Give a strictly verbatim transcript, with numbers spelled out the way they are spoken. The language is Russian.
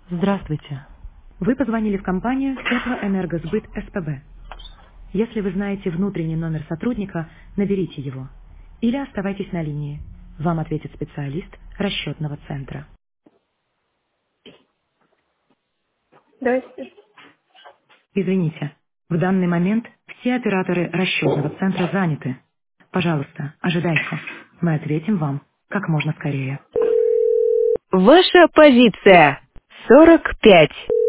Здравствуйте. Вы позвонили в компанию Теплоэнергосбыт СПБ. Если вы знаете внутренний номер сотрудника, наберите его. Или оставайтесь на линии. Вам ответит специалист расчетного центра. Здрасте. Извините, в данный момент все операторы расчетного центра заняты. Пожалуйста, ожидайте. Мы ответим вам как можно скорее. Ваша позиция. сорок пять.